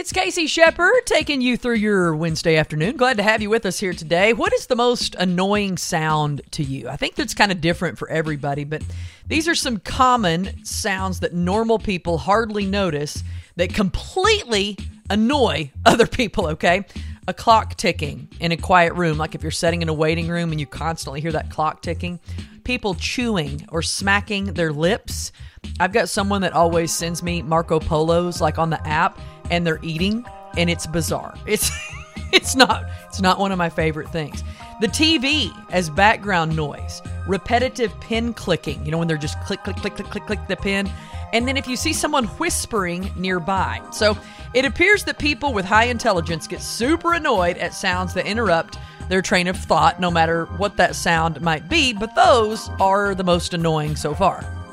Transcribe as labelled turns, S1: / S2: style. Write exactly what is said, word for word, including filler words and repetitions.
S1: It's Casey Shepherd taking you through your Wednesday afternoon. Glad to have you with us here today. What is the most annoying sound to you? I think that's kind of different for everybody, but these are some common sounds that normal people hardly notice that completely annoy other people, okay? A clock ticking in a quiet room, like if you're sitting in a waiting room and you constantly hear that clock ticking. People chewing or smacking their lips. I've got someone that always sends me Marco Polos, like on the app, and they're eating, and it's bizarre. It's it's not it's not one of my favorite things. The T V as background noise, repetitive pen clicking, you know, when they're just click, click, click, click, click, click the pen. And then if you see someone whispering nearby. So it appears that people with high intelligence get super annoyed at sounds that interrupt their train of thought, no matter what that sound might be, but those are the most annoying so far.